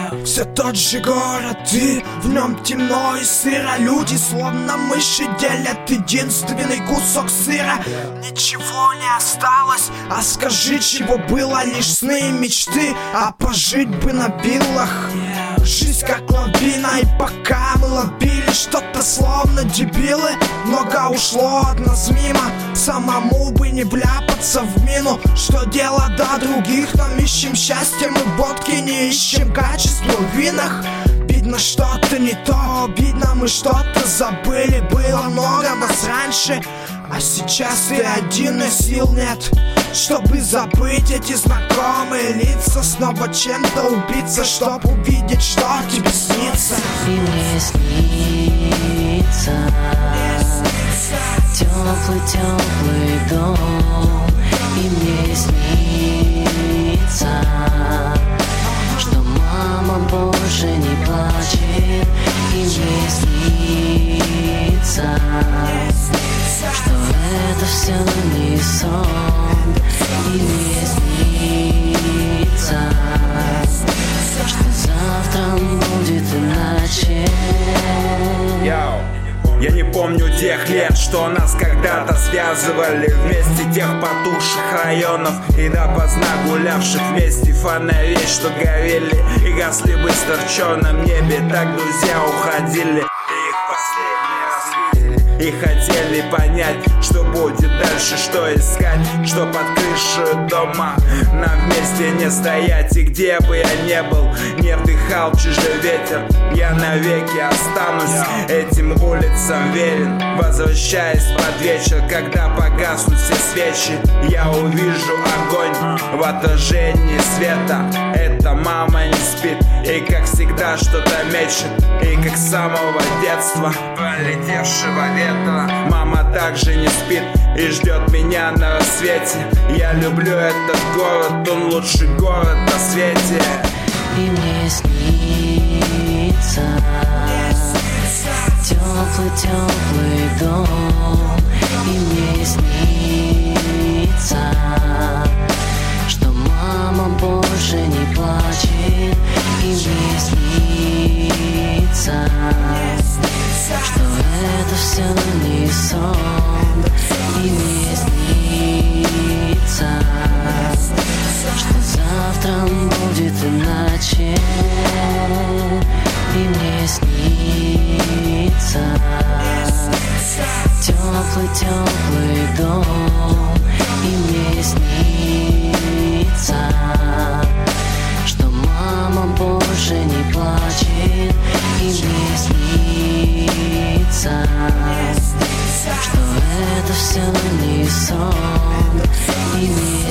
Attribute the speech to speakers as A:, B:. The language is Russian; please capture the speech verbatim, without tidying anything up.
A: Все тот же город, и в нем темно и сыро. Люди словно мыши делят единственный кусок сыра. Ничего не осталось, а скажи, чего было. Лишь сны и мечты, а пожить бы на виллах. Жизнь как лавина, и пока мы лобили что-то словно дебилы, много ушло от нас мимо. Самому бы не вляпаться в мину. Что дело до других, нам ищем счастье. Мы водки не ищем, качество в винах. Видно, что-то не то, видно, мы что-то забыли. Было много нас раньше, а сейчас ты один, и сил нет, чтобы забыть эти знакомые лица. Снова чем-то убиться, чтоб увидеть, что тебе снится.
B: И мне снится теплый, теплый дом. И мне снится, что мама больше не плачет. И мне снится, что это все не сон. И мне снится, что завтра будет иначе.
C: Йоу. Я не помню тех лет, что нас когда-то связывали вместе, тех потухших районов и допоздна гулявших вместе. Фонари, что горели и гасли быстро в черном небе. Так друзья уходили, и их последний раз видели. И хотели понять, что будет дальше, что искать, что под крышей дома нам вместе не стоять. И где бы я не был, не вдыхал чужой ветер, я навеки останусь этим улицам верен. Возвращаясь под вечер, когда погаснут все свечи, я увижу огонь в отражении света. Эта мама не спит, и как всегда что-то мечет. И как с самого детства пролетевшего ветра мама также не спит и ждет меня на рассвете. Я люблю этот город, он лучший город на свете.
B: И мне снится теплый, теплый дом. И мне снится, что мама больше не плачет. И мне снится, что это все не сон. И мне снится, что завтра будет иначе. И мне снится теплый, теплый дом. И мне снится, что мама больше не плачет. И мне снится, что это все не сон. И мне